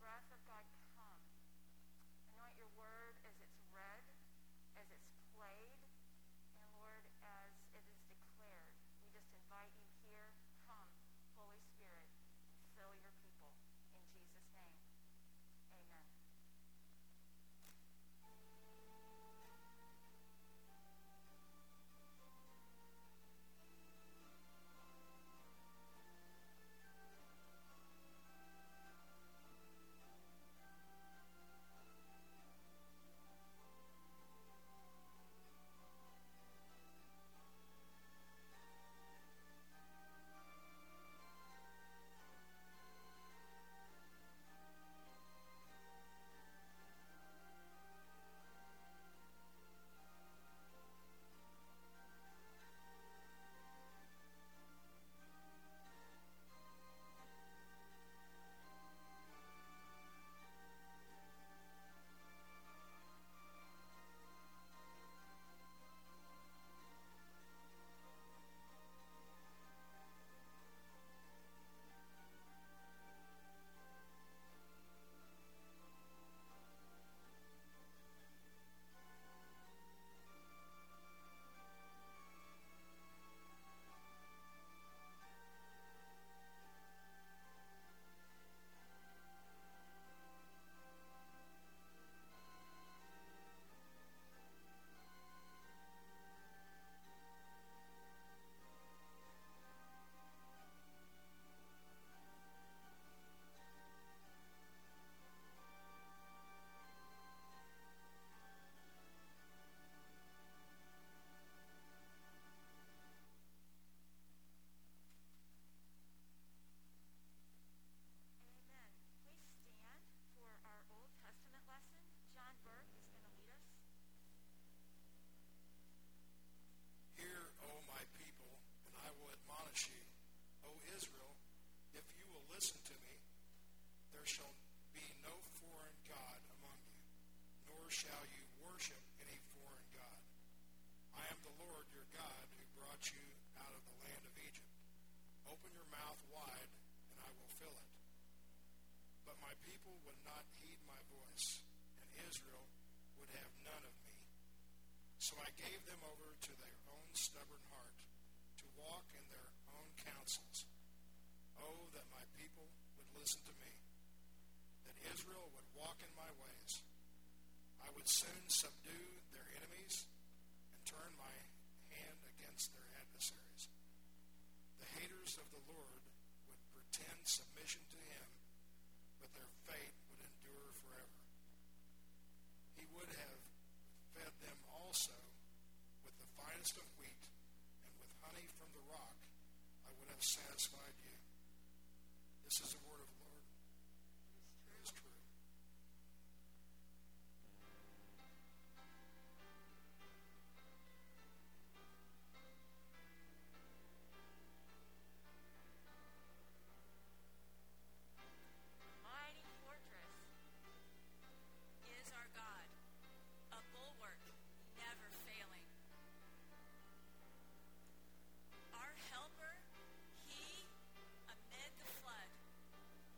breath of God come. Anoint your word as it's read, as it's played, and Lord, as it is declared. We just invite you here. Come, Holy Spirit, and fill your people. In Jesus' name, amen. So I gave them over to their own stubborn heart, to walk in their own counsels. Oh, that my people would listen to me, that Israel would walk in my ways. I would soon subdue their enemies and turn my hand against their adversaries. The haters of the Lord would pretend submission to him, but their fate would endure forever. He would have fed them also with the finest of wheat, and with honey from the rock I would have satisfied you. This is the word of the Lord. It is true. Mighty fortress is our God, a bulwark never failing. Our helper, he amid the flood.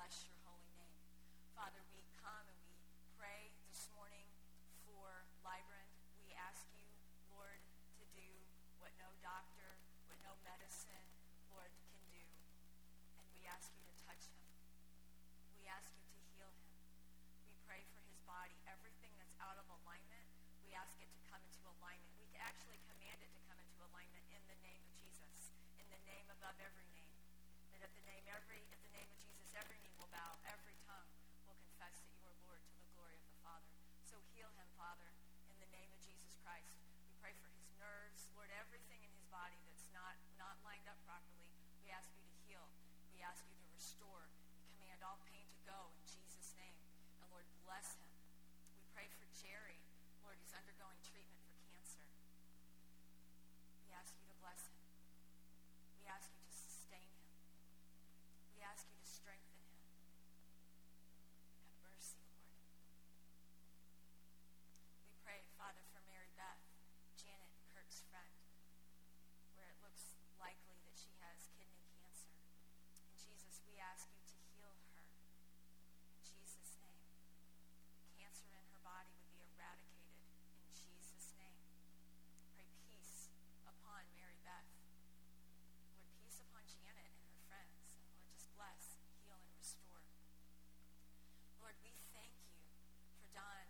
bless your holy name. Father, we come and we pray this morning for Librand. We ask you, Lord, to do what no doctor, what no medicine, Lord, can do. And we ask you to touch him. We ask you to heal him. We pray for his body. Everything that's out of alignment, we ask it to come into alignment. We actually command it to come into alignment in the name of Jesus, in the name above every name. That at the name of Jesus, every knee will bow, every tongue will confess that you are Lord to the glory of the Father. So heal him, Father, in the name of Jesus Christ. We pray for his nerves, Lord, everything in his body that's not lined up properly. We ask you to heal. We ask you to restore. We command all pain to go in Jesus' name. And Lord, bless him. We pray for Jerry. Lord, he's undergoing treatment for cancer. We ask you to bless him. We ask you to sustain him. We ask you to strengthen him. Have mercy, Lord. We pray, Father, for Mary Beth, Janet Kirk's friend, where it looks likely that she has kidney cancer. And Jesus, we ask you to heal her. In Jesus' name. Cancer in her body would be eradicated. In Jesus' name. Pray peace upon Mary Beth. Lord, peace upon Janet and her friends. And Lord, just bless, heal, and restore. Lord, we thank you for Don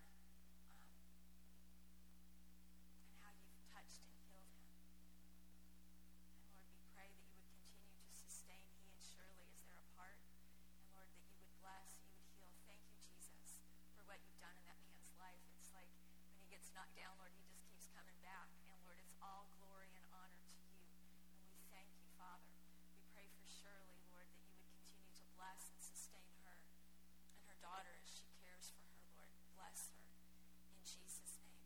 and how you've touched and healed him. And Lord, we pray that you would continue to sustain he and Shirley as they're apart. And Lord, that you would bless, you would heal. Thank you, Jesus, for what you've done in that man's life. It's like when he gets knocked down, Lord, he just keeps coming back. And Lord, it's all glory and honor to you. And we thank you, Father. We pray for Shirley, Lord, that you would continue to bless and sustain her and her daughter as she cares for her, Lord. Bless her in Jesus' name.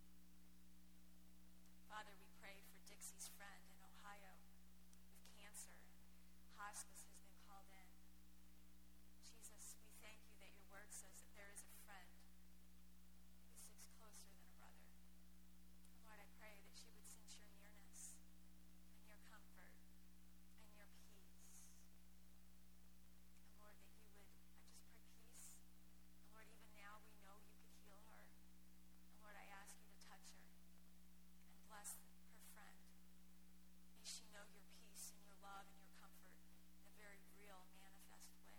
Father, we pray for Dixie's friend in Ohio with cancer. Hospice has been called in. Jesus, we thank you that your word says that there is a friend who sticks closer than a brother. Lord, I pray that she would sense your nearness and your comfort and your peace. And Lord, that you would, I just pray peace. And Lord, even now we know you could heal her. And Lord, I ask you to touch her and bless her friend. May she know your peace and your love and your comfort in a very real, manifest way.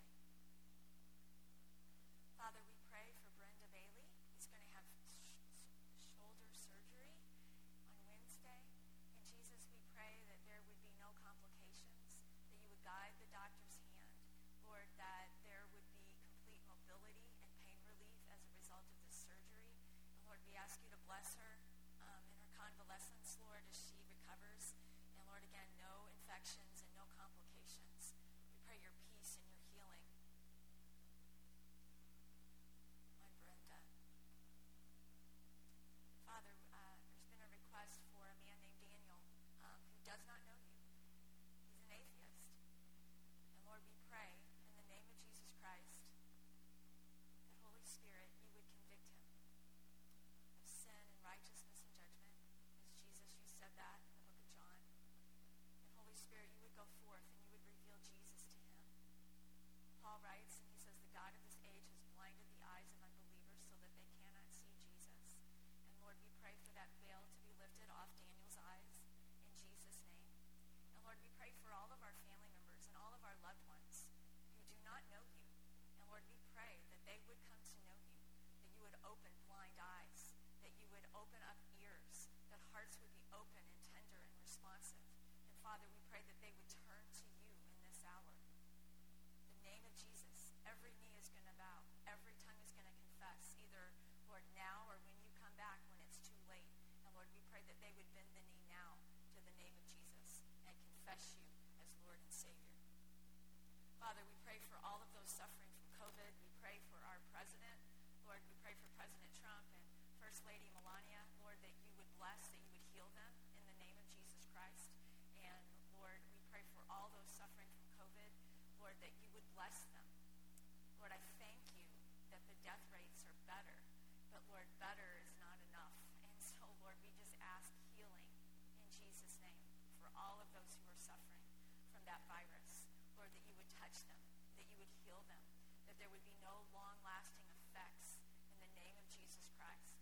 Father, we pray for Brenda Bailey. He's going to have shoulder surgery on Wednesday. And Jesus, we pray that there would be no complications, that you would guide the doctor's hand, Lord, that there would be complete mobility and pain relief as a result of this surgery. And Lord, we ask you to bless her in her convalescence, Lord, as she recovers. And Lord, again, no infections and no complications. We pray your peace and your healing on Brenda. Father, there's been a request for a man named Daniel who does not know you. He's an atheist. And Lord, we pray in the name of Jesus Christ that Holy Spirit, you would convict him of sin and righteousness and judgment. As Jesus, you said that in the book of John. And Holy Spirit, you would go forth and you would reveal Jesus to him. Paul writes, and he says, the God of this age has blinded the eyes of unbelievers so that they cannot see Jesus. And Lord, we pray for that veil to be lifted off Daniel's eyes in Jesus' name. And Lord, we pray for all of our family members and all of our loved ones who do not know you. And Lord, we pray that they would come to know you, that you would open blind eyes, that you would open up ears, that hearts would be open and tender and responsive. And Father, we pray that they would turn to you in this hour. The name of Jesus, every knee is going to bow, every tongue is going to confess, either, Lord, now or when you come back when it's too late. And Lord, we pray that they would bend the knee now to the name of Jesus and confess you as Lord and Savior. Father, we pray for all of those suffering from COVID. We pray for our president. Lord, we pray for President Trump and First Lady Melania. Lord, that you would bless, that you would heal them in the name of Jesus Christ. And Lord, we pray for all those suffering from COVID. Lord, that you would bless them. Lord, I thank you that the death rates are better. But Lord, better is not enough. And so, Lord, we just ask healing in Jesus' name for all of those who are suffering from that virus. Lord, that you would touch them, that you you would heal them, that there would be no long-lasting effects in the name of Jesus Christ.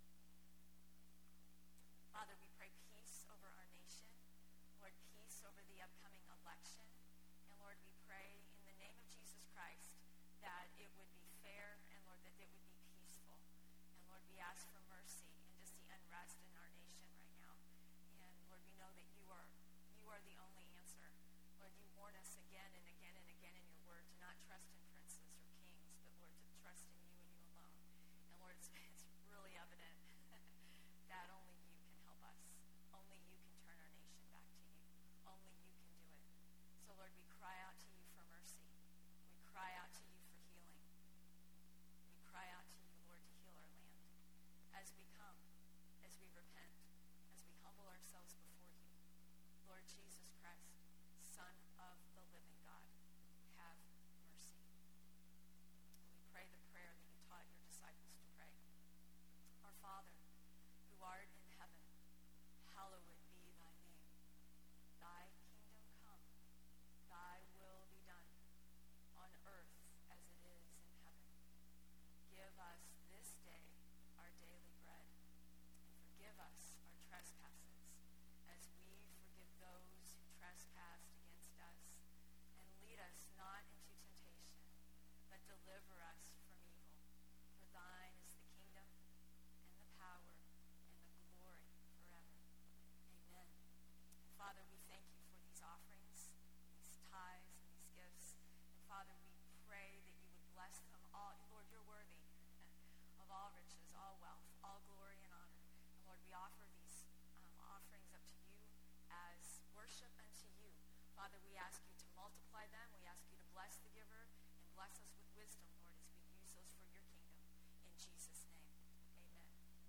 Father, we pray peace over our nation. Lord, peace over the upcoming election. And Lord, we pray in the name of Jesus Christ that it would be fair and Lord, that it would be peaceful. And Lord, we ask for mercy and just the unrest in our nation right now. And Lord, we know that you are the only answer. Lord, you warn us again and again and again in your word to not trust in princes or kings, but Lord, to trust in you and you alone. And Lord, it's really evident that only you can help us. Only you can turn our nation back to you. Only you can do it. So Lord, we cry out to you for mercy. We cry out to you for healing. We cry out to you, Lord, to heal our land. As we come, as we repent, as we humble ourselves before you, Lord Jesus Christ, Son of the living God, have mercy. We pray the prayer that you taught your disciples to pray. Our Father, who art in heaven, hallowed be thy name. Thy kingdom come, thy will be done, on earth as it is in heaven. Give us this day our daily bread, and forgive us our trespasses, as we forgive those who trespass against us. And lead us not into temptation, but deliver us from evil. For thine is the kingdom, and the power, and the glory forever. Amen. Father, we thank you for these offerings, these tithes, and these gifts. And Father, we pray that you would bless them all. Lord, you're worthy of all riches, all wealth, all glory and honor. And Lord, we offer these offerings up to you as worship unto you. Father, we ask you to multiply them. We ask you to bless the giver and bless us with wisdom, Lord, as we use those for your kingdom. In Jesus' name, amen.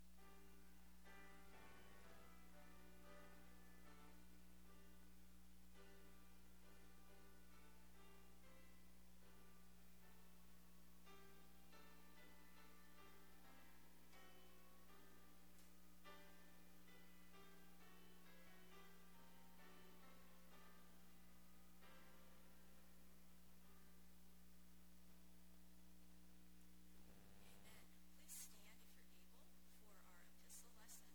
Amen. Please stand if you're able for our epistle lesson.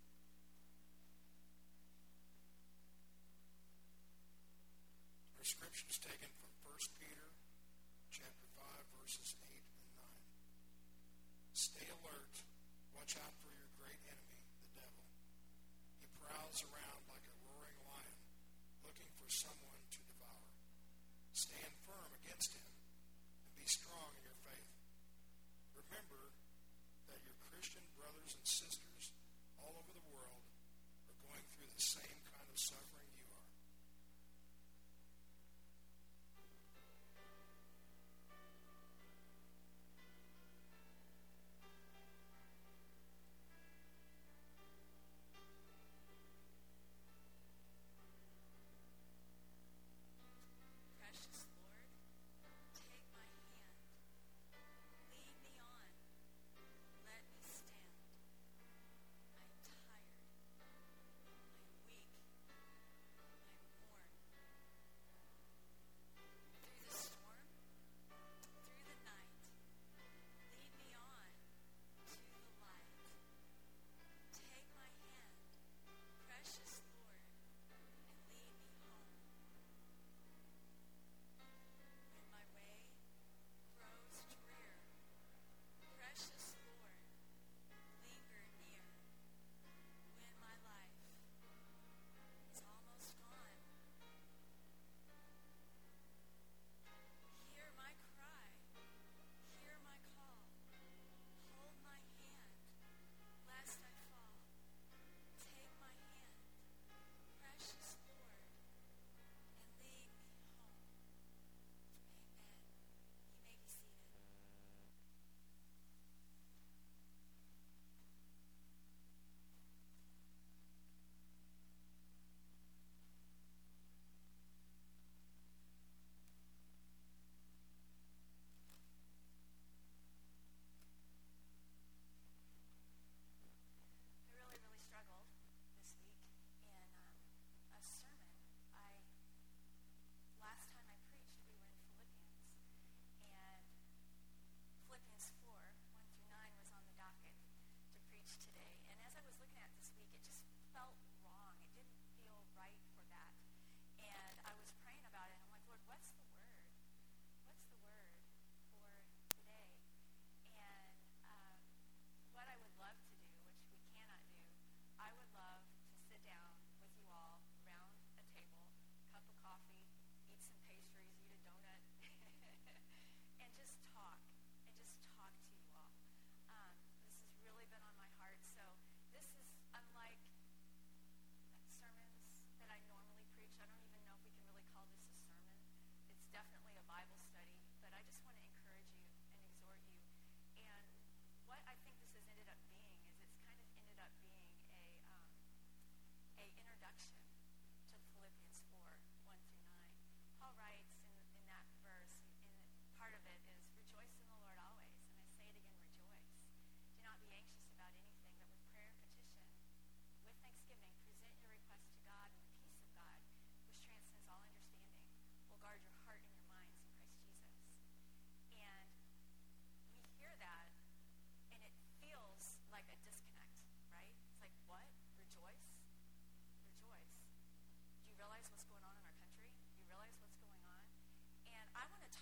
Our scripture is taken from 1 Peter chapter 5, verses 8 and 9. Stay alert. Watch out for your great enemy, the devil. He prowls around like a roaring lion, looking for someone to devour. Stand firm against him and be strong in your faith. Remember that your Christian brothers and sisters all over the world are going through the same kind of suffering you are. Precious Lord, take my hand, lead me on, let me stand.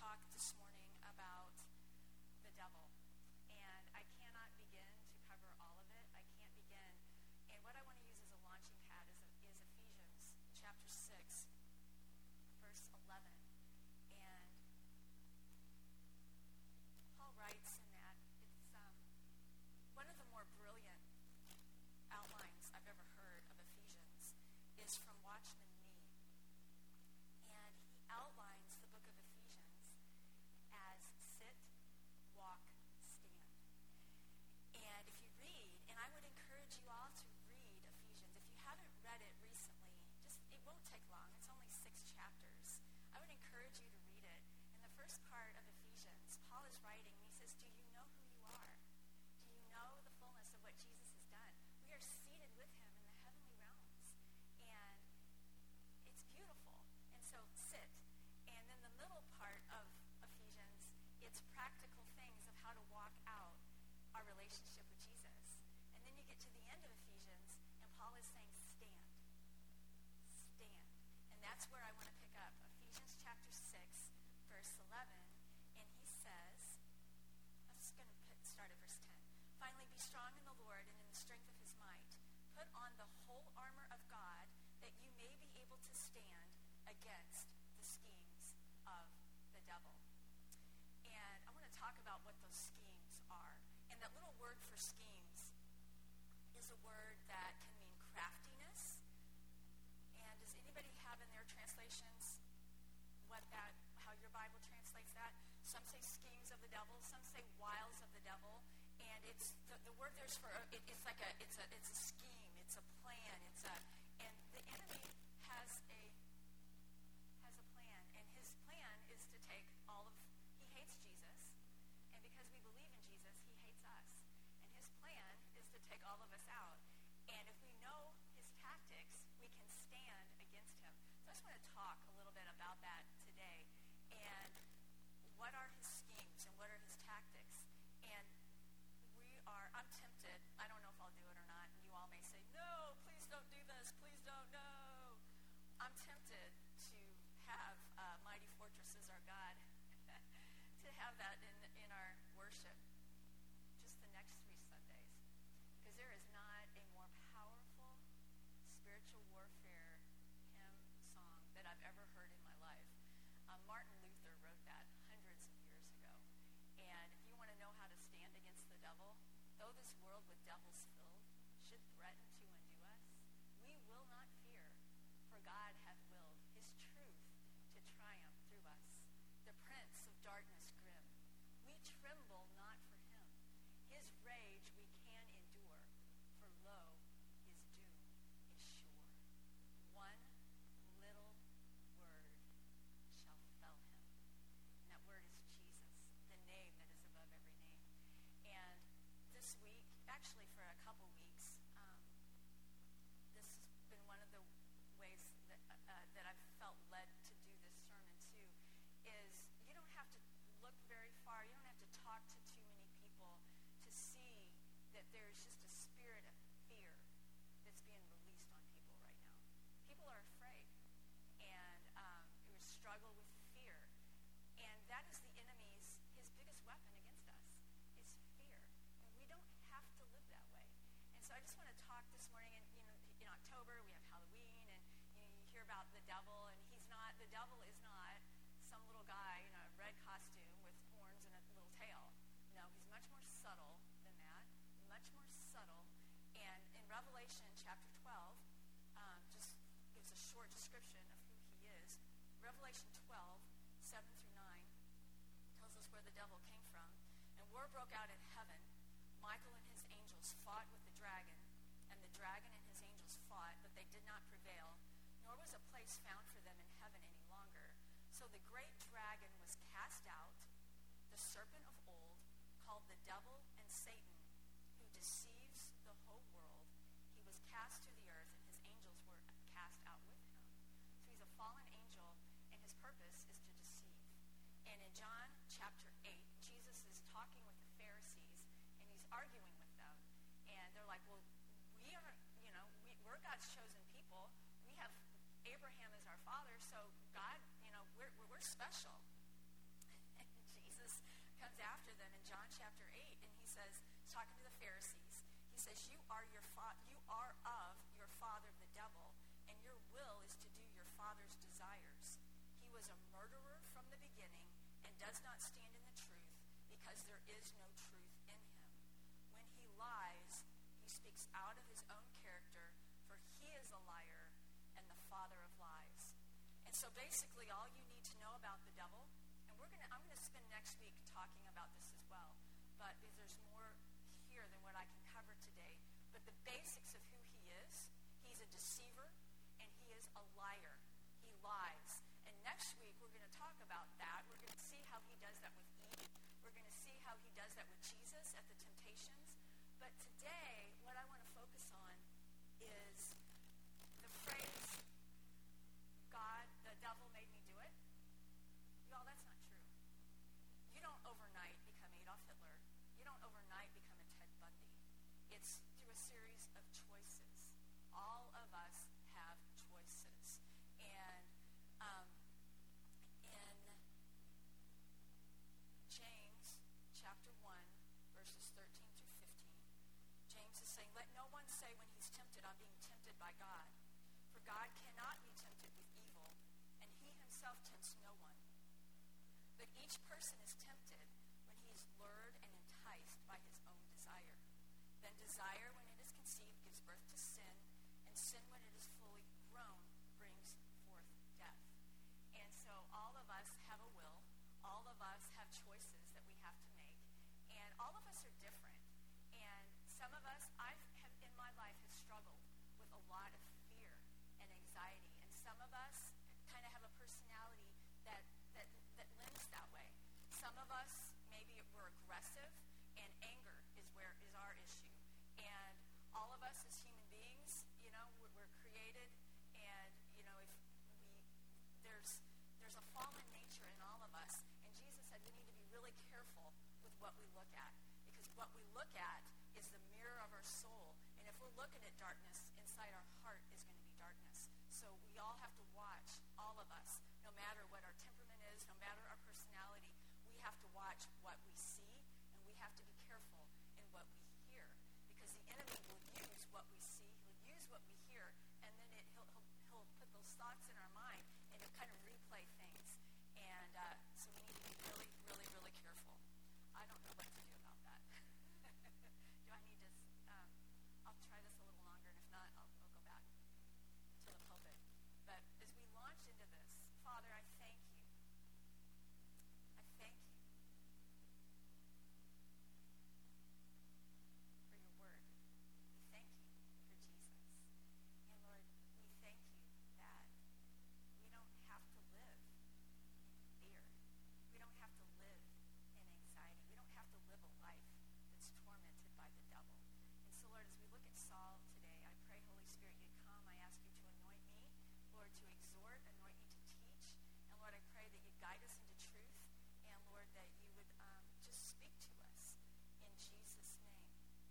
talk this morning about the devil. And I cannot begin to cover all of it. I can't begin. And what I want to use as a launching pad is Ephesians chapter 6, verse 11. And Paul writes in that, it's one of the more brilliant outlines I've ever heard of Ephesians is from Watchman Nee. And he outlines the book of Ephesians as sit, walk, stand. And if you read, and I would encourage you all to read Ephesians. If you haven't read it recently, it won't take long. It's only 6 chapters. I would encourage you to read it. In the first part of Ephesians, Paul is writing, and he says, do you know who you are? Do you know the fullness of what Jesus has done? We are seated with him in the heavenly realms. And it's beautiful. And so sit. And then the middle part of Ephesians, it's practical things of how to walk out our relationship with Jesus. And then you get to the end of Ephesians, and Paul is saying stand. Stand. And that's where I want to pick up. Ephesians chapter 6, verse 11. And he says, I'm just going to start at verse 10. Finally, be strong in the Lord and in the strength of his might. Put on the whole armor of God, that you may be able to stand against the schemes of the devil. And I want to talk about what those schemes are. And that little word for schemes is a word that can mean craftiness. And does anybody have in their translations how your Bible translates that? Some say schemes of the devil, some say wiles of the devil. And it's the word there's for it's like it's a scheme, it's a plan, and the enemy has a plan, and his plan is to take he hates Jesus, and because we believe in Jesus, he hates us, and his plan is to take all of us out. And if we know his tactics, we can stand against him. So I just want to talk a little bit about that today, and what are his schemes and what are his tactics. And I'm tempted, I don't know if I'll do it or not, and you all may say, no, please don't do this, please don't, no. I'm tempted to have Mighty Fortress is Our God, to have that in our worship just the next 3 Sundays. Because there is not a more powerful spiritual warfare hymn song that I've ever heard in my life. Martin Luther wrote that hundreds of years ago. And if you want to know how to stand against the devil, though this world with devils filled should threaten to undo us, we will not fear, for God hath willed his truth to triumph through us. The prince of darkness grim, we tremble not for him. His rage we can endure, for lo, his doom is sure. One little word shall fell him. And that word is Jesus, the name that is above every name. And this week, actually for a couple weeks, this has been one of the ways that I've felt led to do this sermon too, is you don't have to look very far, you don't have to talk to too many people to see that there's just a spirit of fear that's being released on people right now. People are afraid, and we struggle with fear, and that is the enemy's, his biggest weapon against us, is fear. And we don't have to live that way. And so I just want to talk this morning, and in October we have Halloween, and you hear about the devil, and the devil is not some little guy in a red costume with horns and a little tail. No, he's much more subtle than that, much more subtle. And in Revelation chapter 12, just gives a short description of who he is. Revelation 12, 7 through 9, tells us where the devil came from. And war broke out in heaven. Michael and his angels fought with the dragon, and the dragon and his angels fought, but they did not prevail, nor was a place found for them in heaven any longer. So the great dragon was cast out, the serpent of old, called the devil and Satan, who deceives the whole world. He was cast to the earth, and his angels were cast out with him. So he's a fallen angel, and his purpose is to deceive. And in John chapter 8, Jesus is talking with the Pharisees, and he's arguing with them. And they're like, well, we're God's chosen people. We have Abraham as our father, so God, we're special. comes after them in John chapter 8, and he says, talking to the Pharisees, he says, you are of your father the devil, and your will is to do your father's desires. He was a murderer from the beginning and does not stand in the truth, because there is no truth in him. When he lies, he speaks out of his own character, for he is a liar and the father of lies. And so basically all you need to know about the devil, and I'm going to spend next week talking about this as well, but because there's more here than what I can cover today. But the basics of who he is, he's a deceiver and he is a liar. He lies. And next week we're going to talk about that. We're going to see how he does that with Eve. We're going to see how he does that with Jesus at the temptations. But today, what I want to focus on is the phrase, God, the devil made me do it. Y'all, that's not true. You don't overnight become Adolf Hitler. You don't overnight become a Ted Bundy. It's through a series of choices. All of us have choices. And in James chapter 1, verses 13 through 15, James is saying, let no one say when he's tempted, I'm being tempted by God. For God cannot be tempted with evil, and he himself tempts no one. But each person is tempted when he is lured and enticed by his own desire. Then desire, when it is conceived, gives birth to sin, and sin, when it is fully grown, brings forth death. And so all of us have a will. All of us have choices that we have to make. And all of us are different. And some of us, in my life, have struggled with a lot of fear and anxiety. And some of us kind of have a personality that lends that way. Some of us, maybe we're aggressive, and anger is our issue. And all of us as human beings, we're created, and there's a fallen nature in all of us. And Jesus said we need to be really careful with what we look at, because what we look at is the mirror of our soul. And if we're looking at darkness, inside our heart is going to be darkness. So we all have to watch, all of us, no matter what our temperament is, no matter our personality, we have to watch what we see, and we have to be careful in what we hear, because the enemy will use what we see, he'll use what we hear, and then he'll put those thoughts in our mind, and he'll kind of replay things. And so we need to be really, really, really careful. I don't know what to do about that. Do I need to, I'll try this a little longer, and if not, I'll go back to the pulpit. But as we launch into this, Father, I thank you. I thank you for your word. We thank you for Jesus. And Lord, we thank you that we don't have to live in fear. We don't have to live in anxiety. We don't have to live a life that's tormented by the devil. And so, Lord, as we look at Saul today, I pray, Holy Spirit, you'd come. I ask you to anoint me, Lord, to exhort, anoint me to teach. And Lord, I pray that you'd guide us into truth. And Lord, that you would just speak to us in Jesus' name.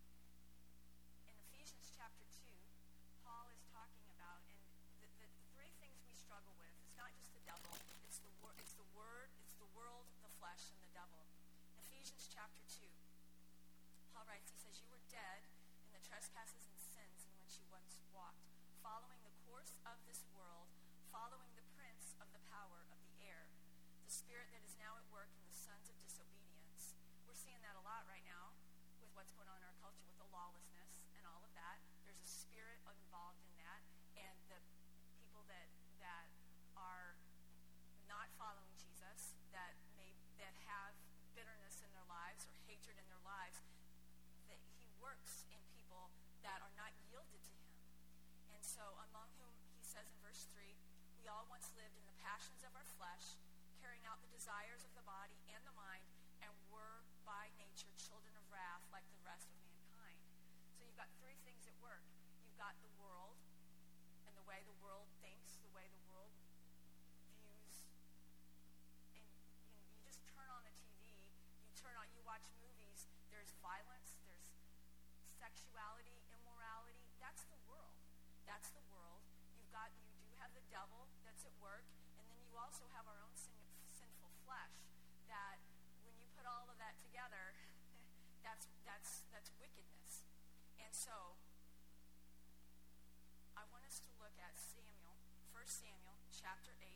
In Ephesians chapter 2, Paul is talking about, and the three things we struggle with, it's not just the devil, it's the word, it's the world, the flesh, and the devil. In Ephesians chapter 2, Paul writes, he says, you were dead in the trespasses and sins in which you once walked, following the course of this world, following the prince of the power of the air, the spirit that is now at work in the sons of disobedience. We're seeing that a lot right now with what's going on in our culture with the lawlessness and all of that. There's a spirit involved in that, and the people that are not following Jesus, that have bitterness in their lives or hatred in their lives, that he works in people that are not yielded to him. And so among whom, he says in verse 3, we all once lived in the passions of our flesh, carrying out the desires of the body and the mind, and were by nature children of wrath like the rest of mankind. So you've got three things at work. You've got the world, and the way the world thinks, the way the world views. And you just turn on the TV, you watch movies, there's violence, there's sexuality, immorality. That's the world. That's the world. You do have the devil that's at work, and then you also have our own sinful flesh, that when you put all of that that together, that's wickedness. And so I want us to look at Samuel, 1 Samuel chapter 8,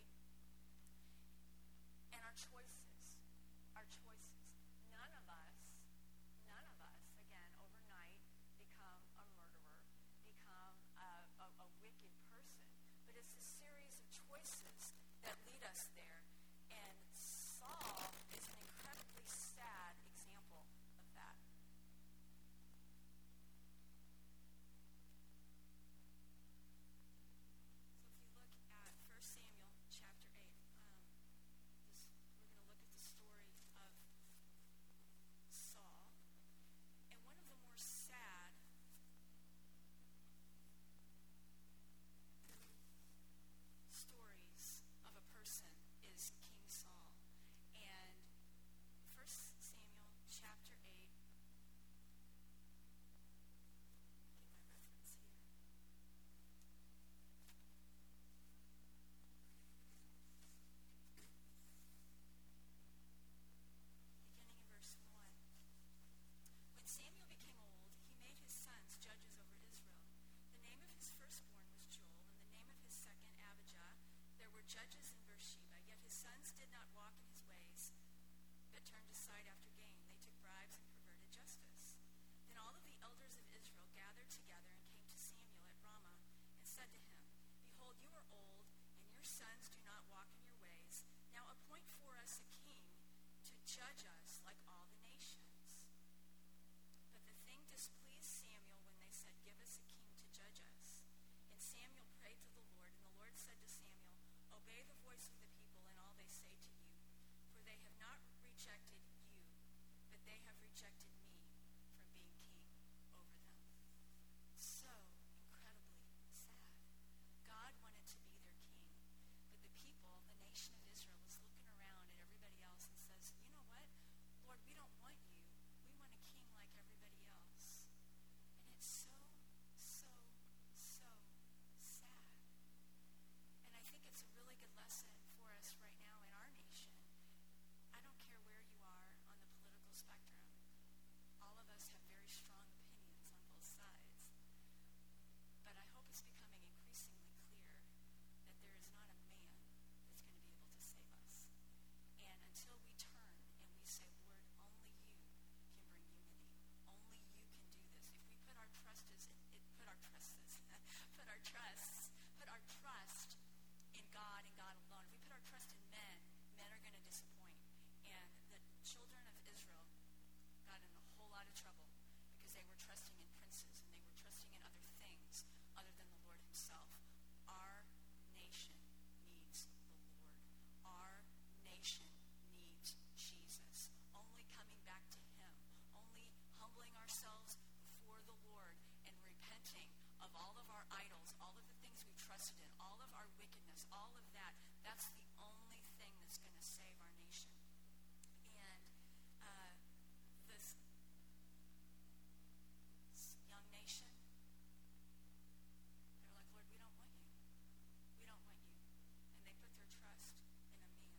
and our choices. Our choices. None of us, again, overnight become a murderer, become a wicked person. But it's a series of choices that lead us there. And Saul is an incredibly sad example of that. So if you look at 1 Samuel chapter 8, we're going to look at the story of Saul. And one of the more sad stories of a person is King Saul. And 1 Samuel chapter 8, get my reference here. Beginning in verse 1. When Samuel became old, he made his sons judges over Israel. The name of his firstborn was Joel, and the name of his second Abijah. There were judges in Beersheba, yet his sons did not walk in his ways, but turned aside after gain. They took bribes and perverted justice. Then all of the elders of Israel gathered together and came to Samuel at Ramah and said to him, Behold, you are old, and your sons do not walk in your ways. Now appoint for us a king to judge us like all the nations. But the thing displeased Samuel when they said, Give us a king to judge us. And Samuel prayed to the Lord, and the Lord said to Samuel, Obey the voice of the people and all they say to you, for they have not rejected you, but they have rejected me from being king over them. So incredibly sad. God wanted to be their king, but the people, the nation of Israel, was looking around at everybody else and says, You know what? Lord, we don't want you. We want a king like everybody else. And it's so sad. And I think it's a really good lesson for us right now in our nation. I don't care where you are on the political spectrum. All of us have very strong opinions on both sides. But I hope it's becoming increasingly clear that there is not a man that's going to be able to save us. And until we turn and we say, Lord, only you can bring unity. Only you can do this. If we put our trust in God and God alone. If we put our trust in men, men are going to disappoint. And the children of Israel got in a whole lot of trouble because they were trusting in princes and they were trusting in other things other than the Lord himself. Our nation needs the Lord. Our nation needs Jesus. Only coming back to him, only humbling ourselves before the Lord and repenting of all of our idols, all of the things we trusted in, all of our wickedness, all of that, that's the only thing that's going to save our nation. And this young nation, they're like, Lord, we don't want you. We don't want you. And they put their trust in a man.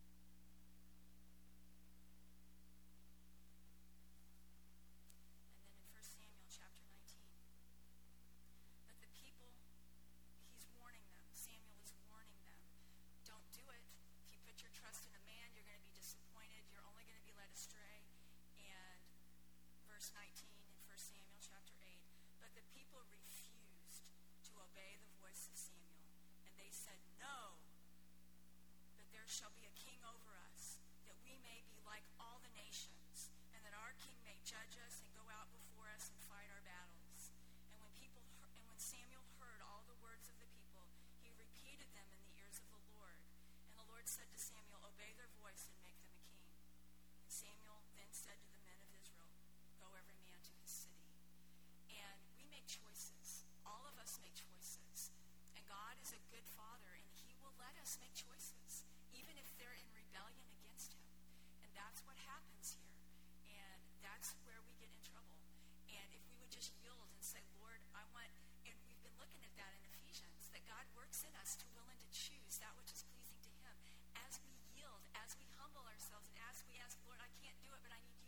And then in 1 Samuel chapter 19, but the people, he's warning them. Samuel is warning them. Don't do it. If you put your trust in a man, you're going to be disappointed. You're only going to be led astray. And verse 19 in 1 Samuel chapter 8, but the people refused to obey the voice of Samuel. And they said, No, but there shall be a king over us, that we may be like all the nations, and that our king may judge us and go out before us and fight our battles. And when Samuel heard all the words of the people, he repeated them in the ears of the Lord. And the Lord said to Samuel, Obey their voice and make them a king. And Samuel then said to the men of Israel, Go every man to his city. And we make choices. All of us make choices. And God is a good father, and he will let us make choices, even if they're in rebellion against him. And that's what happens here. And that's where we get in trouble. And if we would just yield and say, Lord, I want, and we've been looking at that in Ephesians, that God works in us to will and to choose that which is pleasing to him. As we yield, as we humble ourselves, and as we ask, Lord, I can't do it, but I need you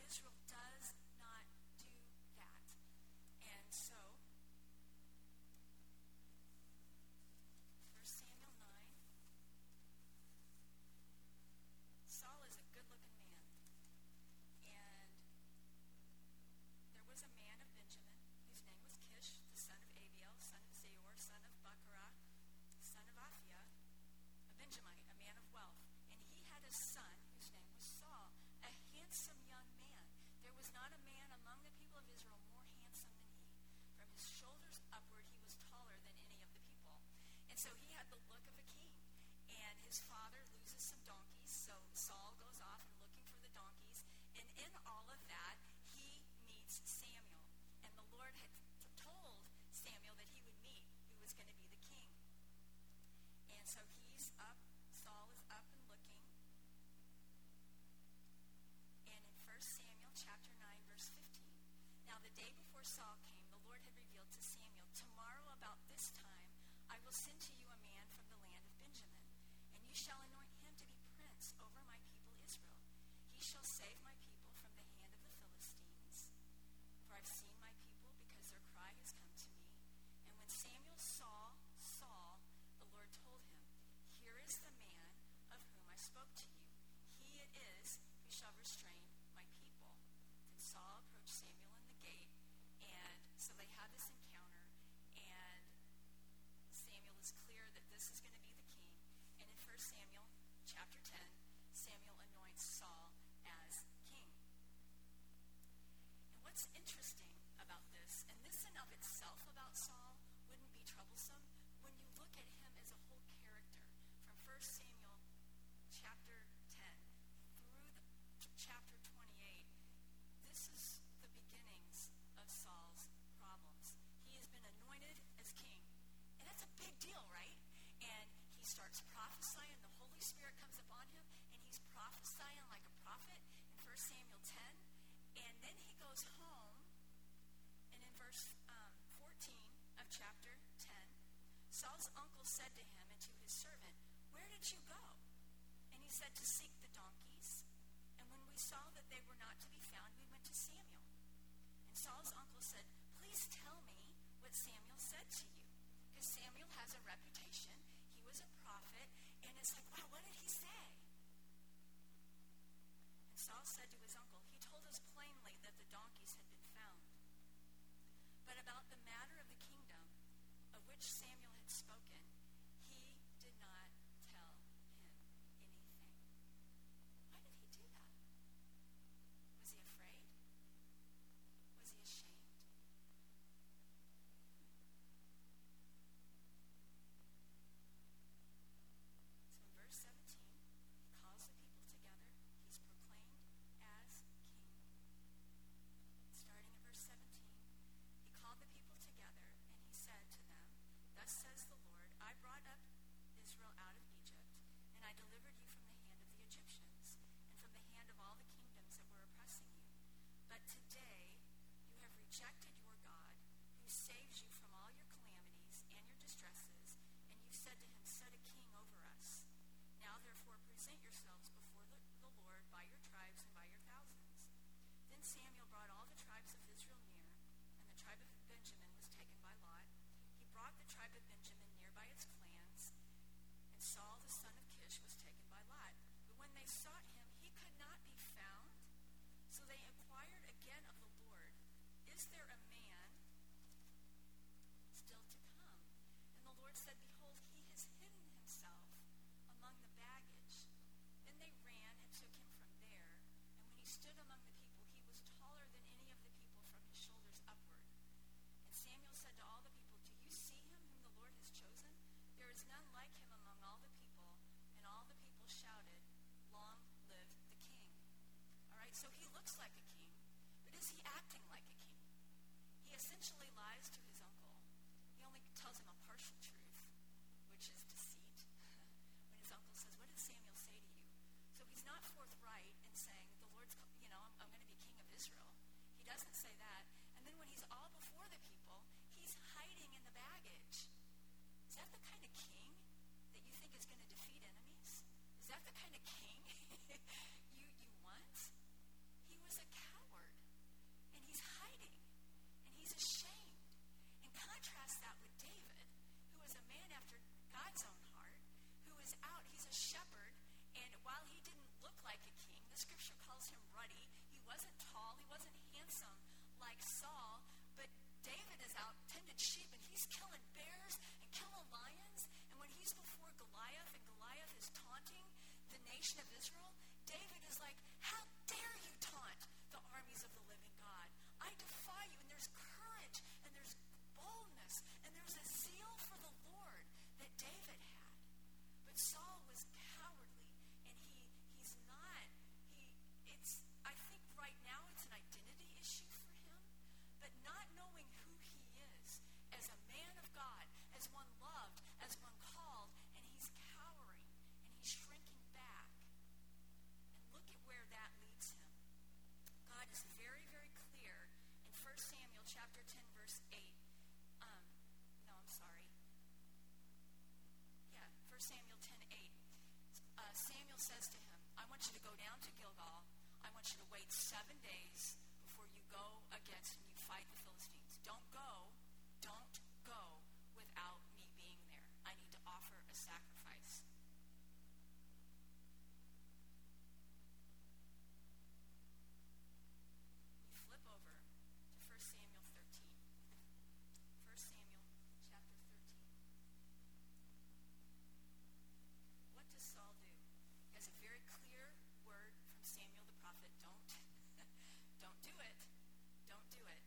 Israel does not do that. And so, 1 Samuel 9, Saul is a good-looking man. And there was a man of Benjamin whose name was Kish, the son of Abiel, son of Zeor, son of Bakara, son of Aphiah, a Benjamite, a man of wealth. And he had a son whose name was Saul, a handsome young man. There was not a man among the people of Israel more handsome than he. From his shoulders upward, he was taller than any of the people. And so he had the look of a king. And his father loses some donkeys, so Saul goes off and looking for the donkeys. And in all of that, he meets Samuel. And the Lord had told Samuel that he would meet who was going to be the king. And so he's up, Saul is up and looking. And in 1 Samuel chapter 9, verse 15, now the day before Saul came, the Lord had revealed to Samuel, tomorrow about this time I will send to you a man from the land of Benjamin, and you shall anoint him to be prince over my people Israel. He shall save my people from the hand of the Philistines, for I've seen my people because their cry has come to me. And when Samuel saw Saul, the Lord told him, here is the man of whom I spoke to you. He it is who shall restrain my people. And Saul approached Samuel in the gate, and so they had this encounter, and Samuel is clear that this is going to be the king. And in 1 Samuel chapter 10, Samuel anoints Saul as king. And what's interesting about this, and this in of itself about Saul wouldn't be troublesome, when you look at him as a whole character, from 1 Samuel chapter 10 through chapter 28, this is the beginnings of Saul's problems. He has been anointed as king, and that's a big deal, right? And he starts prophesying, the Holy Spirit comes upon him, and he's prophesying like a prophet in 1 Samuel 10, and then he goes home, and in verse 14 of chapter 10, Saul's uncle said to him and to his servant, where did you go? And he said, to seek the donkeys. And when we saw that they were not to be found, we went to Samuel. And Saul's uncle said, please tell me what Samuel said to you. Because Samuel has a reputation. He was a prophet. And it's like, wow, what did he say? And Saul said to his uncle, he told us plainly that the donkeys had been found. But about the matter of the kingdom, of which Samuel had spoken, he did not tell him anything. Why did he do that? Was he afraid? Was he ashamed? So in verse 17, he calls the people together. He's proclaimed as king. Starting at verse 17, he called the people together, and he said to them, thus says the Lord, I brought up Israel out of Egypt, and I delivered you from the hand of the Egyptians, and from the hand of all the kingdoms that were oppressing you. But today you have rejected your God, who saves you from all your calamities and your distresses, and you said to him, set a king over us. Now therefore present yourselves before the Lord by your tribes and by your thousands. Then Samuel brought all the tribes of Israel near, and the tribe of Benjamin was taken by lot. He brought the tribe of Benjamin near by its clans, and Saul the son of Kish was taken by lot. But when they sought him, he could not be found. So they inquired again of the Lord, is there a man still to come? And the Lord said, behold, he has hidden himself among the baggage. Then they ran and took him from there. And when he stood among the people, he was taller than any of the people from his shoulders upward. And Samuel said to all the people, do you see him whom the Lord has chosen? There is none like him among all the people. And all the people shouted, long live the king. All right, so he looks like a king, but is he acting like a king? He essentially lies to his uncle. He only tells him a partial truth, which is deceit. When his uncle says, what did Samuel say to you? So he's not forthright in saying, the Lord's, I'm going to be king of Israel. He doesn't say that. And then when he's all before the people, he's hiding in the baggage. Is that the kind of king that you think is going to defeat enemies? Is that the kind of king you want? He was a coward. like a king. The scripture calls him ruddy. He wasn't tall. He wasn't handsome like Saul. But David is out tending sheep, and he's killing bears and killing lions. And when he's before Goliath, and Goliath is taunting the nation of Israel, David is like, how dare you taunt the armies of the living God? I defy you. And there's courage, and there's boldness, and there's a zeal for the Lord that David had. But Saul was cowardly, and he's not. I think right now it's an identity issue for him, but not knowing who he is as a man of God, as one loved, as one called, and he's cowering, and he's shrinking back. And look at where that leads him. God is very, very clear in 1 Samuel chapter 10, verse 8. 1 Samuel 10:8. Samuel says to him, I want you to go down to Gilgal. I want you to wait 7 days before you go against and you fight the Philistines. Don't go without me being there. I need to offer a sacrifice. We flip over to 1 Samuel 13. 1 Samuel chapter 13. What does Saul do? He has a very clear word from Samuel the prophet. Don't do it. Don't do it.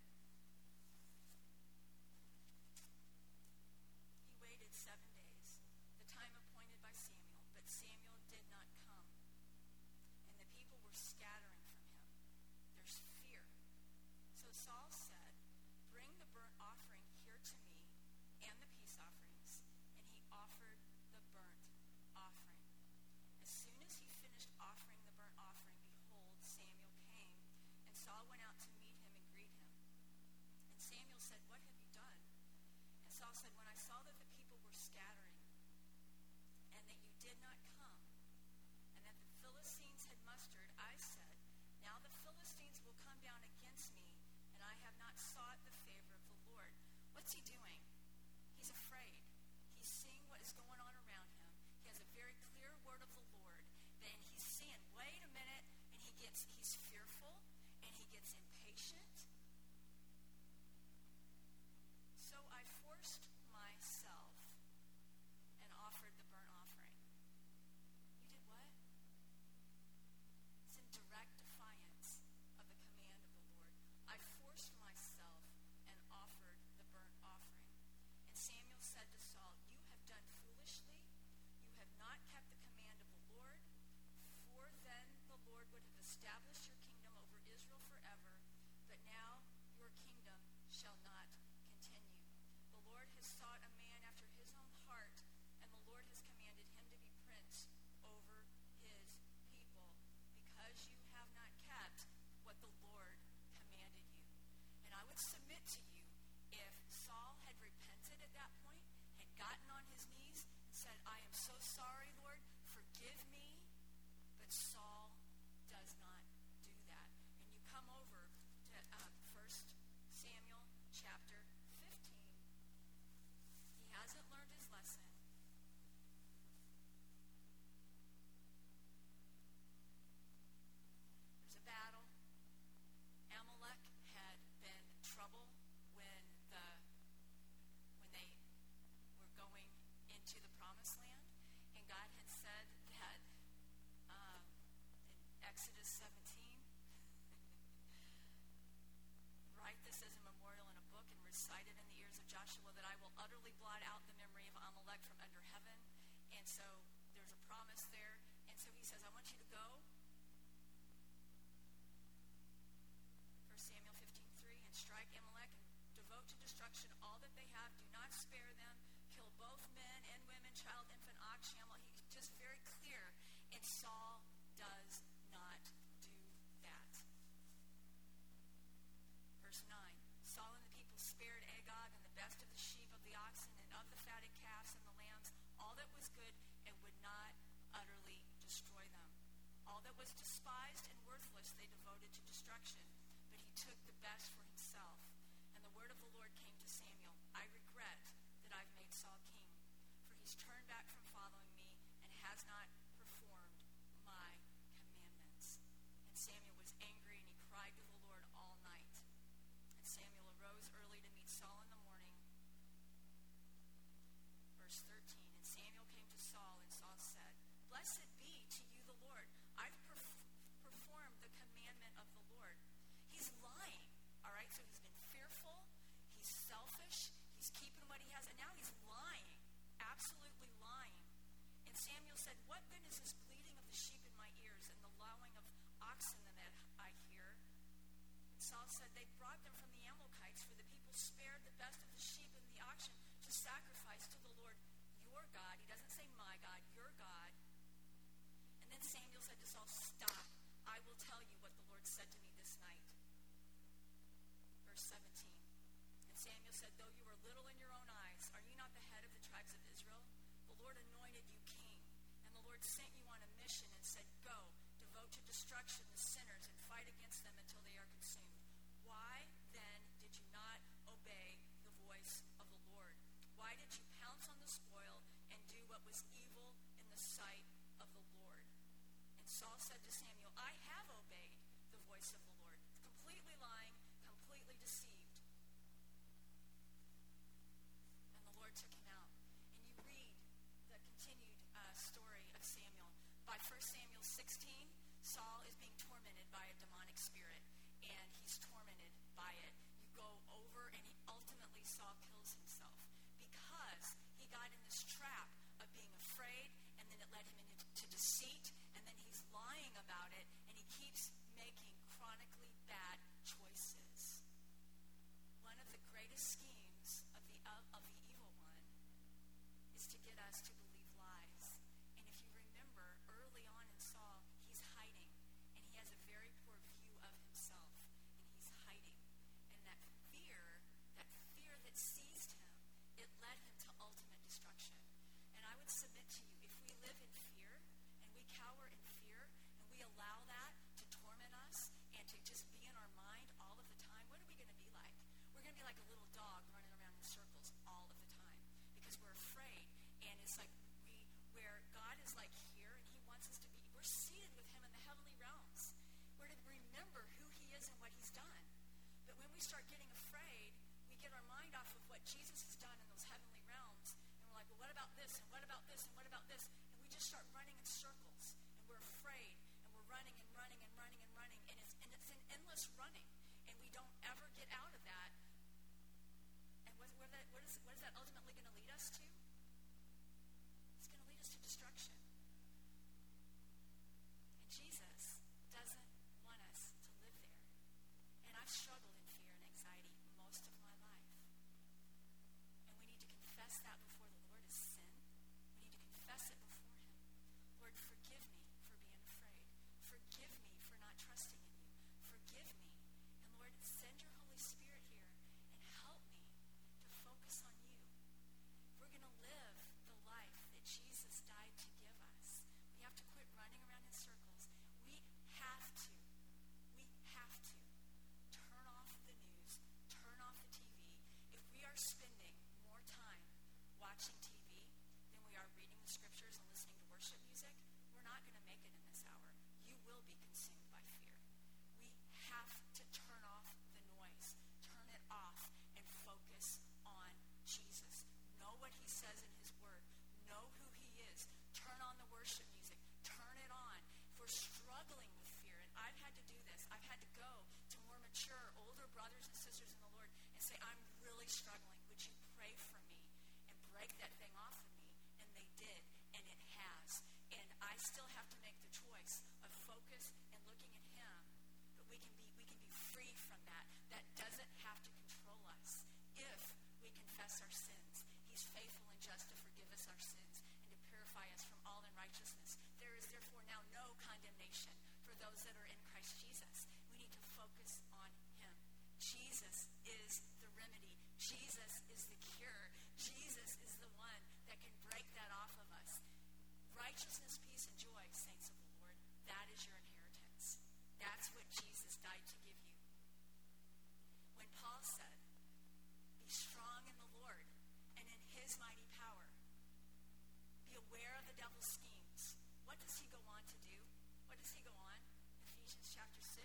He waited 7 days, the time appointed by Samuel, but Samuel did not come. And the people were scattering from him. There's fear. So Saul said, bring the burnt offering here to me and the peace offerings. And he offered the burnt offering. As soon as he finished offering the burnt offering, behold, Samuel came, and Saul went out to meet him and greet him. And Samuel said, what have you done? And Saul said, when I saw that the people were scattering, and that you did not come, and that the Philistines had mustered, I said, now the Philistines will come down against me, and I have not sought the favor of the Lord. What's he doing? He's afraid. He's seeing what is going on around him. He has a very clear word of the Lord. Then he's seeing, wait a minute, and he's fearful, and he gets impatient. So I forced myself and offered the burnt offering. You did what? It's in direct defiance of the command of the Lord. I forced myself and offered the burnt offering. And Samuel said to Saul, you have done foolishly. You have not kept the command of the Lord. For then the Lord would have established your kingdom over Israel forever. But now your kingdom shall not continue. The Lord has sought a man after his own heart, and the Lord has commanded him to be prince over his people, because you have not kept what the Lord commanded you. And I would submit to you, if Saul had repented at that point, had gotten on his knees and said, I am so sorry, Lord, forgive me. But Saul does not do that. And you come over to 1 Samuel chapter 15. He hasn't learned his lesson. There's a battle. Amalek had been trouble when they were going into the promised land, and God had said that in Exodus 17, write this as a memorial in a book and recite it in the ears of Joshua, that I will utterly blot out the memory of Amalek from under heaven. And so there's a promise there. And so he says, I want you to go. 1 Samuel 15:3, and strike Amalek and devote to destruction all that they have. Do not spare them. Kill both men and women, child, infant, ox, camel. He's just very clear. And Saul does not do that. Verse 9, Saul and the people spared Agag and the best of the sheep, of the oxen, and of the fatted calves and the lambs, all that was good, and would not utterly destroy them. All that was despised and worthless they devoted to destruction, but he took the best for himself. And the word of the Lord came to Samuel, I regret that I've made Saul king, for he's turned back from following me and has not performed my commandments. said, "What good is this bleating of the sheep in my ears and the lowing of oxen that I hear?" And Saul said, "They brought them from the Amalekites, for the people spared the best of the sheep in the auction to sacrifice to the Lord your God." He doesn't say my God, your God. And then Samuel said to Saul, "Stop. I will tell you what the Lord said to me this night." Verse 17. And Samuel said, "Though you are little in your own eyes, are you not the head of the tribes of Israel? The Lord anointed you king, and the Lord sent you on a mission and said, 'Go, devote to destruction the sinners and fight against them until they are consumed.' Why then did you not obey the voice of the Lord? Why did you pounce on the spoil and do what was evil in the sight of the Lord?" And Saul said to Samuel, "I have obeyed the voice of the Lord." Completely lying, completely deceived. And the Lord took him out. And you read the continued story of Samuel. By 1 Samuel 16, Saul is being tormented by a demonic spirit, and he's tormented by it. You go over, and ultimately Saul kills himself because he got in this trap of being afraid, and then it led him into deceit, and then he's lying about it, and he keeps making chronically bad choices. One of the greatest schemes of the evil one is to get us to believe lies. And if you remember, early on in Saul, he's hiding, and he has a very poor view of himself, and he's hiding. And that fear that seized him, it led him to ultimate destruction. And I would submit to you, if we live in fear, and we cower in fear, and we allow that to torment us, and to just be in our mind all of the time, what are we going to be like? We're going to be like a little dog running around in circles all of the time, because we're afraid. And it's like where God is like here, and he wants us to be, we're seated with him in the heavenly realms. We're to remember who he is and what he's done. But when we start getting afraid, we get our mind off of what Jesus has done in those heavenly realms, and we're like, well, what about this, and what about this, and what about this? And we just start running in circles, and we're afraid, and we're running and running and running and running, and it's an endless running, and we don't ever get out of that. And what is that ultimately going to lead us to? It's going to lead us to destruction. And Jesus doesn't want us to live there. And I've struggled in fear and anxiety most of my life. And we need to confess that before the Lord as sin. We need to confess it before him. Lord, forgive me for being afraid. Forgive me for not trusting in you. Forgive me. And Lord, send your Holy Spirit here and help me to focus on you. If we're going to live the life that Jesus died to give us, we have to quit running around in circles. We have to turn off the news, turn off the TV. If we are spending more time watching TV than we are reading the scriptures and listening to worship music, we're not going to make it in this hour. You will be consumed by fear. We have to turn off the noise, turn it off, and focus on Jesus. Know what he says in his word. Know who he is. Turn on the worship music. Turn it on. If we're struggling with fear, and I've had to do this, I've had to go to more mature, older brothers and sisters in the Lord and say, I'm really struggling. Would you pray for me and break that thing off of me? And they did, and it has. And I still have to make the choice of focus and looking at him. But we can be free from that. That doesn't have to control us if we confess our sins. He's faithful and just to forgive us our sins and to purify us from all unrighteousness. There is therefore now no condemnation for those that are in Christ Jesus. We need to focus on him. Jesus is the remedy. Jesus is the cure. Jesus is the one that can break that off of us. Righteousness, peace, and joy, saints of the Lord, that is your inheritance. That's what Jesus died to give you. When Paul said, be strong in the Lord and in his mighty power, be aware of the devil's schemes. What does he go on to do? What does he go on? Ephesians chapter 6.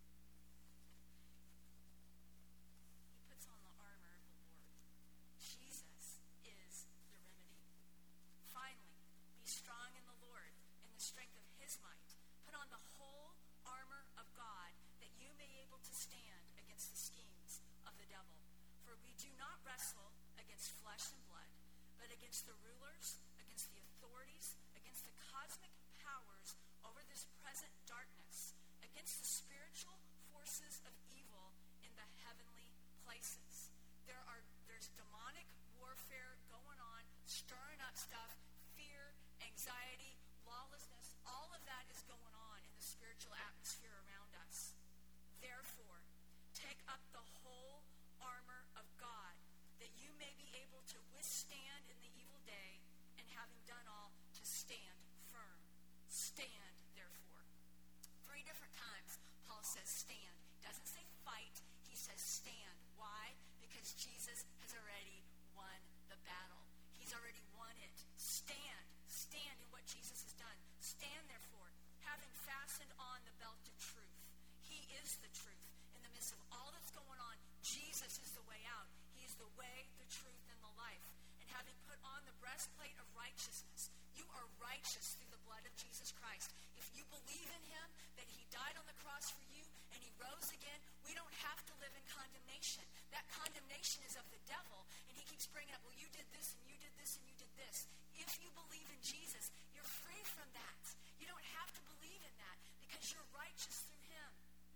He puts on the armor of the Lord. Jesus is the remedy. Finally, be strong in the Lord in the strength of his might. Put on the whole armor of God that you may be able to stand against the schemes of the devil. For we do not wrestle against flesh and blood, but against the rulers, against the authorities, against the cosmic powers over this present darkness, against the spiritual forces of evil in the heavenly places. There's demonic warfare going on, stirring up stuff, fear, anxiety, lawlessness, all of that is going on in the spiritual atmosphere around us. Therefore, take up the whole armor of God, that you may be able to withstand in the evil day, and having done all, to stand firm. Stand, therefore. 3 different times Paul says stand. He doesn't say fight, he says stand. Why? Because Jesus has already won the battle. He's already won it. Stand. Stand in what Jesus has done. Stand, therefore, having fastened on the belt of truth. He is the truth. In the midst of all that's going on, Jesus is the way out. He is the way, the truth, and the life. And having put on the breastplate of righteousness, you are righteous through the blood of Jesus Christ. If you believe in him, that he died on the cross for you, and he rose again, we don't have to live in condemnation. That condemnation is of the devil, and he keeps bringing up, well, you did this, and you did this, and you did this. If you believe in Jesus, you're free from that. You don't have to believe in that, because you're righteous through him.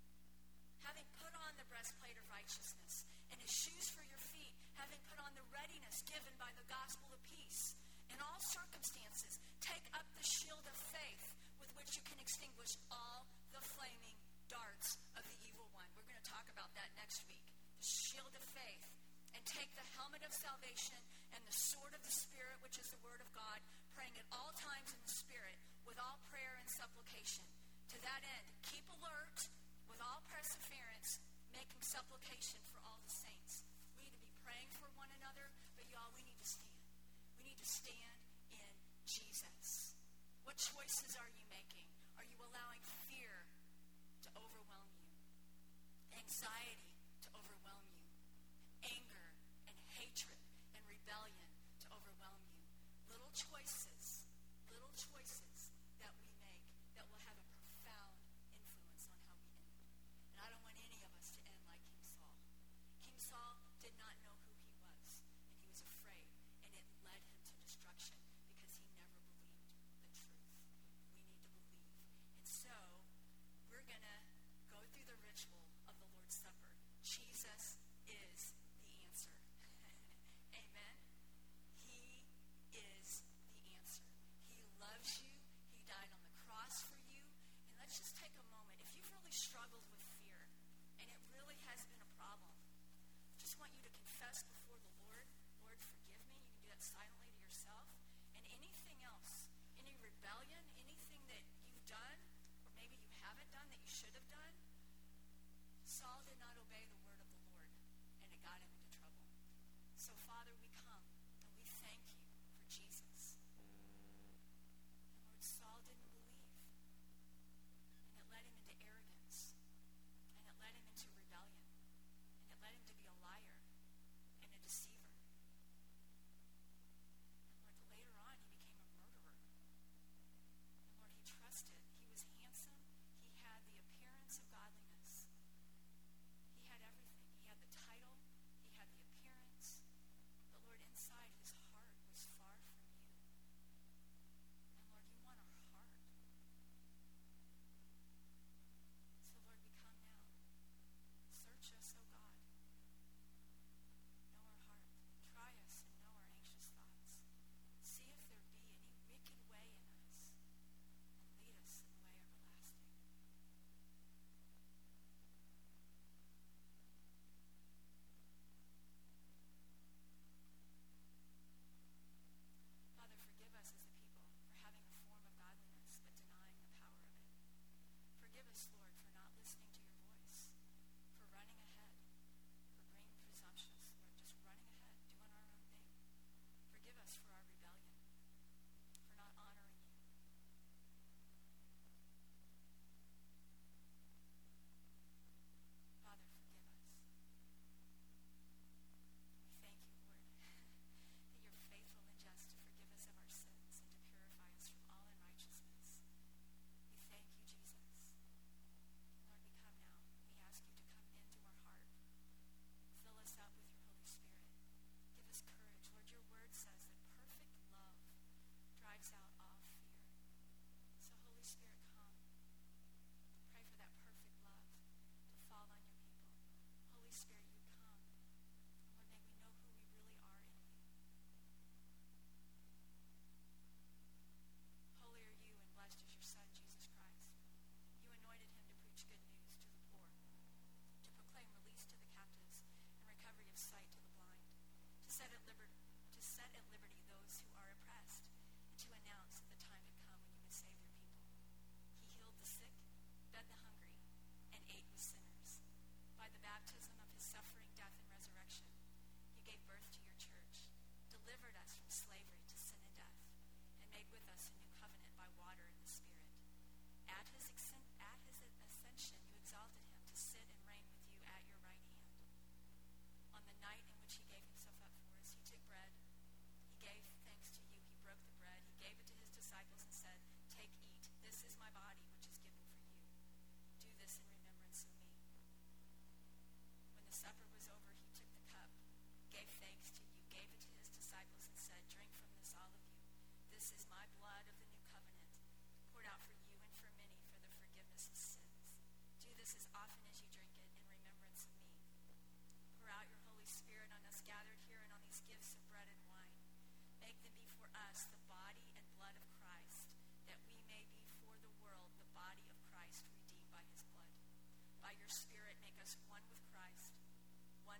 Having put on the breastplate of righteousness, and his shoes for your feet, having put on the readiness given by the gospel of peace. In all circumstances, take up the shield of faith, with which you can extinguish all the flaming darts of the evil one. We're going to talk about that next week. The shield of faith. And take the helmet of salvation and the sword of the Spirit, which is the word of God, praying at all times in the Spirit, with all prayer and supplication. To that end, keep alert with all perseverance, making supplication for all the saints. We need to be praying for one another, but y'all, we need to stand. We need to stand in Jesus. What choices are you making? Are you allowing fear to overwhelm you? Anxiety to overwhelm you? Anger and hatred and rebellion to overwhelm you? Little choices that we make that will have a profound influence on how we end. And I don't want any of us to end like King Saul. King Saul did not know who he was, and he was afraid, and it led him to destruction because he never believed the truth. We need to believe. And so, we're going to go through the ritual of the Lord's Supper. Jesus is the answer. Amen? He is the answer. He loves you. He died on the cross for you. And let's just take a moment. If you've really struggled with fear, and it really has been a problem, I just want you to confess before the Lord, Lord, forgive me. You can do that silently to yourself. And anything else, any rebellion, anything that you've done, or maybe you haven't done that you should have done. Saul did not obey the word of the Lord, and it got him into trouble. So, Father, we come, and we thank you for Jesus. And Lord, Saul didn't believe, and it led him into arrogance, and it led him into rebellion, and it led him to be a liar and a deceiver. And Lord, later on, he became a murderer. And Lord, he trusted. He was handsome. He had the appearance of godliness. He had everything. He had the title. He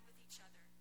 with each other.